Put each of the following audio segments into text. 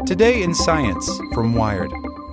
Today in Science from Wired.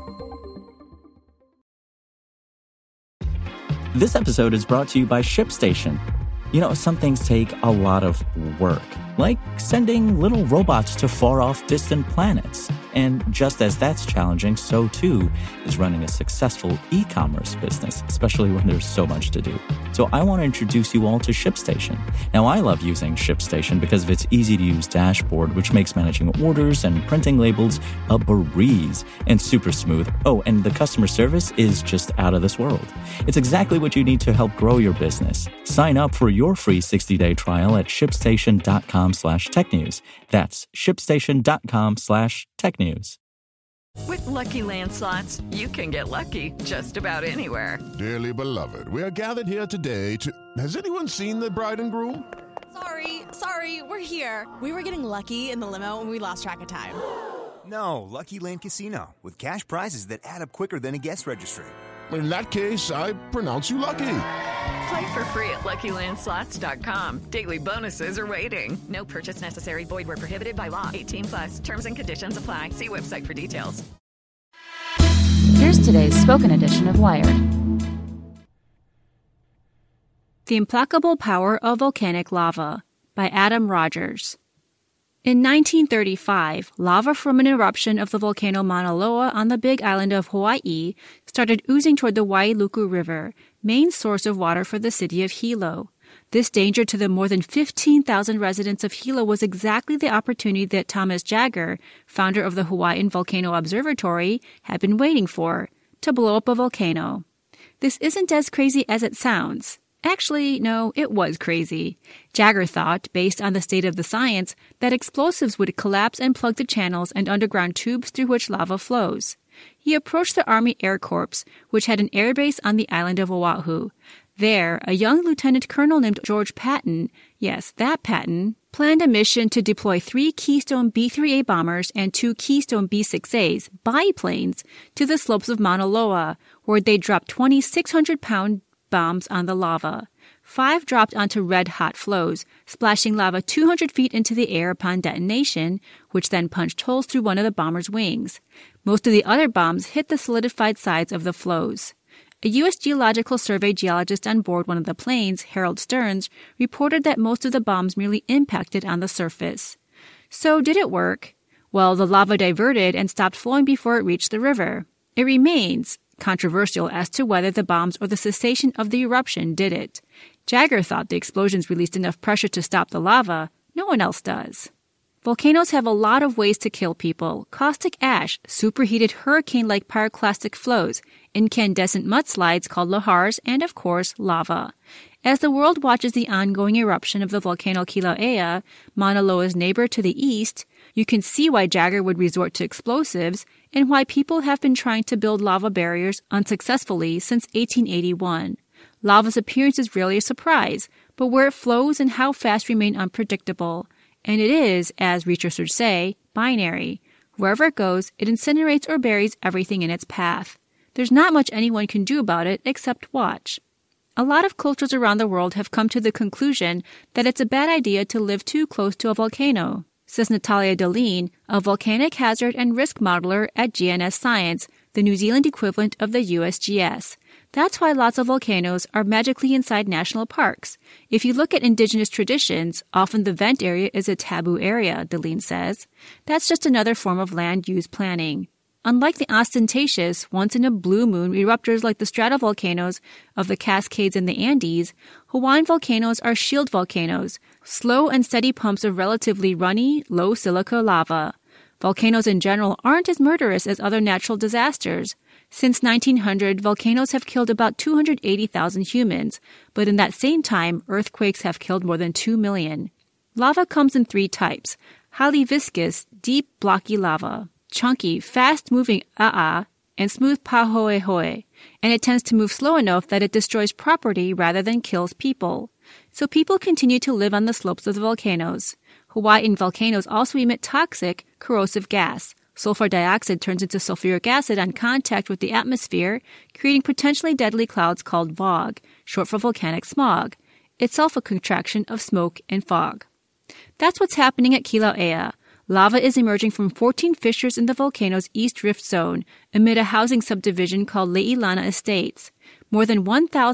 This episode is brought to you by ShipStation. You know, some things take a lot of work, like sending little robots to far-off distant planets. And just as that's challenging, so too is running a successful e-commerce business, especially when there's so much to do. So I want to introduce you all to ShipStation. Now, I love using ShipStation because of its easy-to-use dashboard, which makes managing orders and printing labels a breeze and super smooth. Oh, and the customer service is just out of this world. It's exactly what you need to help grow your business. Sign up for your free 60-day trial at shipstation.com/technews. That's shipstation.com/technews. With Lucky Land Slots, you can get lucky just about anywhere. Dearly beloved, we are gathered here today to... Has anyone seen the bride and groom? Sorry, we're here. We were getting lucky in the limo and we lost track of time. No, Lucky Land Casino, with cash prizes that add up quicker than a guest registry. In that case, I pronounce you lucky. Play for free at LuckyLandSlots.com. Daily bonuses are waiting. No purchase necessary. Void where prohibited by law. 18+. Terms and conditions apply. See website for details. Here's today's spoken edition of Wired. The Implacable Power of Volcanic Lava by Adam Rogers. In 1935, lava from an eruption of the volcano Mauna Loa on the Big Island of Hawaii started oozing toward the Wailuku River, main source of water for the city of Hilo. This danger to the more than 15,000 residents of Hilo was exactly the opportunity that Thomas Jagger, founder of the Hawaiian Volcano Observatory, had been waiting for, to blow up a volcano. This isn't as crazy as it sounds. Actually, no, it was crazy. Jagger thought, based on the state of the science, that explosives would collapse and plug the channels and underground tubes through which lava flows. He approached the Army Air Corps, which had an airbase on the island of Oahu. There, a young lieutenant colonel named George Patton, yes, that Patton, planned a mission to deploy 3 Keystone B-3A bombers and 2 Keystone B-6As, biplanes, to the slopes of Mauna Loa, where they dropped 2,600-pound bombs on the lava. 5 dropped onto red-hot flows, splashing lava 200 feet into the air upon detonation, which then punched holes through one of the bomber's wings. Most of the other bombs hit the solidified sides of the flows. A U.S. Geological Survey geologist on board one of the planes, Harold Stearns, reported that most of the bombs merely impacted on the surface. So did it work? Well, the lava diverted and stopped flowing before it reached the river. It remains controversial as to whether the bombs or the cessation of the eruption did it. Jagger thought the explosions released enough pressure to stop the lava. No one else does. Volcanoes have a lot of ways to kill people. Caustic ash, superheated hurricane-like pyroclastic flows, incandescent mudslides called lahars, and of course, lava. As the world watches the ongoing eruption of the volcano Kilauea, Mauna Loa's neighbor to the east, you can see why Jagger would resort to explosives and why people have been trying to build lava barriers unsuccessfully since 1881. Lava's appearance is rarely a surprise, but where it flows and how fast remain unpredictable. And it is, as researchers say, binary. Wherever it goes, it incinerates or buries everything in its path. There's not much anyone can do about it except watch. A lot of cultures around the world have come to the conclusion that it's a bad idea to live too close to a volcano, says Natalia Deline, a volcanic hazard and risk modeler at GNS Science, the New Zealand equivalent of the USGS. That's why lots of volcanoes are magically inside national parks. If you look at indigenous traditions, often the vent area is a taboo area, Deline says. That's just another form of land use planning. Unlike the ostentatious, once-in-a-blue-moon eruptors like the stratovolcanoes of the Cascades and the Andes, Hawaiian volcanoes are shield volcanoes, slow and steady pumps of relatively runny, low-silica lava. Volcanoes in general aren't as murderous as other natural disasters. Since 1900, volcanoes have killed about 280,000 humans, but in that same time, earthquakes have killed more than 2 million. Lava comes in 3 types: highly viscous, deep, blocky lava, chunky, fast-moving and smooth pahoehoe, and it tends to move slow enough that it destroys property rather than kills people. So people continue to live on the slopes of the volcanoes. Hawaiian volcanoes also emit toxic, corrosive gas. Sulfur dioxide turns into sulfuric acid on contact with the atmosphere, creating potentially deadly clouds called VOG, short for volcanic smog, itself a contraction of smoke and fog. That's what's happening at Kilauea. Lava is emerging from 14 fissures in the volcano's East Rift Zone amid a housing subdivision called Leilani Estates. More than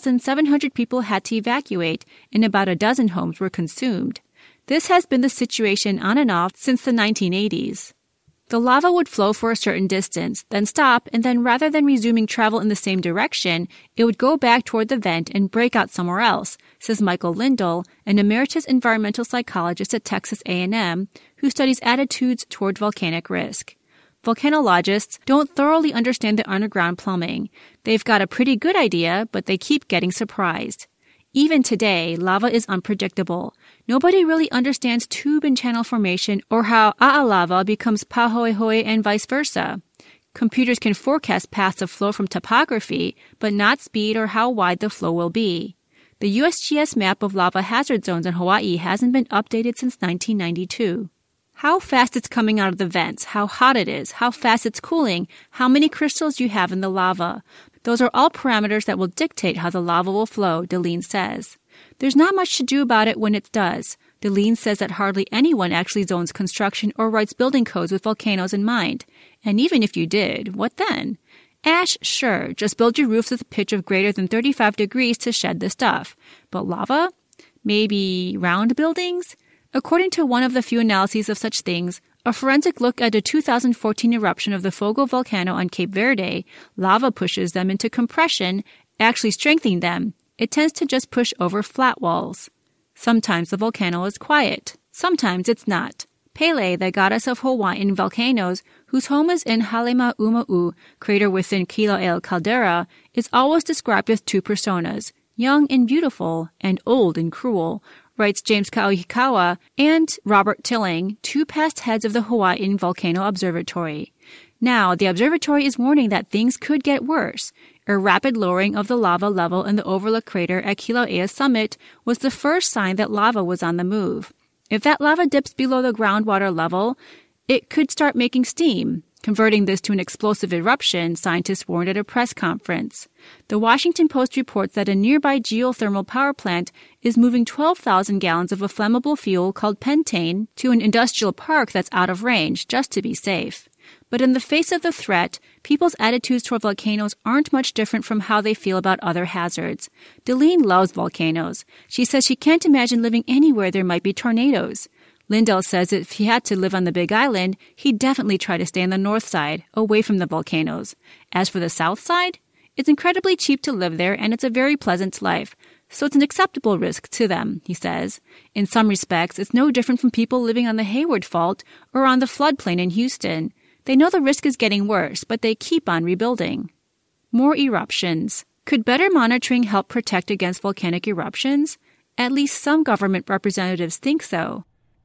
1,700 people had to evacuate, and about a dozen homes were consumed. This has been the situation on and off since the 1980s. The lava would flow for a certain distance, then stop, and then rather than resuming travel in the same direction, it would go back toward the vent and break out somewhere else, says Michael Lindell, an emeritus environmental psychologist at Texas A&M, who studies attitudes toward volcanic risk. Volcanologists don't thoroughly understand the underground plumbing. They've got a pretty good idea, but they keep getting surprised. Even today, lava is unpredictable. Nobody really understands tube and channel formation or how A'alava becomes Pahoehoe and vice versa. Computers can forecast paths of flow from topography, but not speed or how wide the flow will be. The USGS map of lava hazard zones in Hawaii hasn't been updated since 1992. How fast it's coming out of the vents, how hot it is, how fast it's cooling, how many crystals you have in the lava. Those are all parameters that will dictate how the lava will flow, Deline says. There's not much to do about it when it does. Deline says that hardly anyone actually zones construction or writes building codes with volcanoes in mind. And even if you did, what then? Ash, sure, just build your roofs with a pitch of greater than 35 degrees to shed the stuff. But lava? Maybe round buildings? According to one of the few analyses of such things, a forensic look at a 2014 eruption of the Fogo volcano on Cape Verde, lava pushes them into compression, actually strengthening them. It tends to just push over flat walls. Sometimes the volcano is quiet. Sometimes it's not. Pele, the goddess of Hawaiian volcanoes, whose home is in Halemaumau, crater within Kilauea caldera, is always described with two personas, young and beautiful and old and cruel, writes James Kauhikawa and Robert Tilling, two past heads of the Hawaiian Volcano Observatory. Now, the observatory is warning that things could get worse. A rapid lowering of the lava level in the overlook crater at Kilauea summit was the first sign that lava was on the move. If that lava dips below the groundwater level, it could start making steam. Converting this to an explosive eruption, scientists warned at a press conference. The Washington Post reports that a nearby geothermal power plant is moving 12,000 gallons of a flammable fuel called pentane to an industrial park that's out of range, just to be safe. But in the face of the threat, people's attitudes toward volcanoes aren't much different from how they feel about other hazards. Deline loves volcanoes. She says she can't imagine living anywhere there might be tornadoes. Lindell says if he had to live on the Big Island, he'd definitely try to stay on the north side, away from the volcanoes. As for the south side, it's incredibly cheap to live there and it's a very pleasant life. So it's an acceptable risk to them, he says. In some respects, it's no different from people living on the Hayward Fault or on the floodplain in Houston. They know the risk is getting worse, but they keep on rebuilding. More eruptions. Could better monitoring help protect against volcanic eruptions? At least some government representatives think so.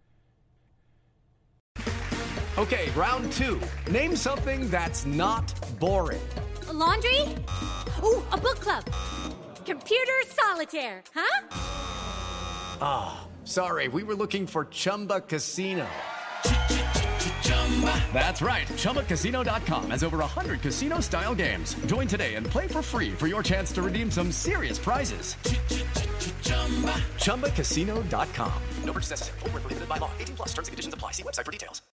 Okay, round two. Name something that's not boring. A laundry? Ooh, a book club. Computer solitaire, huh? Ah, sorry, we were looking for Chumba Casino. That's right, ChumbaCasino.com has over 100 casino-style games. Join today and play for free for your chance to redeem some serious prizes. ChumbaCasino.com. No purchase necessary. Void where prohibited by law. 18+ terms and conditions apply. See website for details.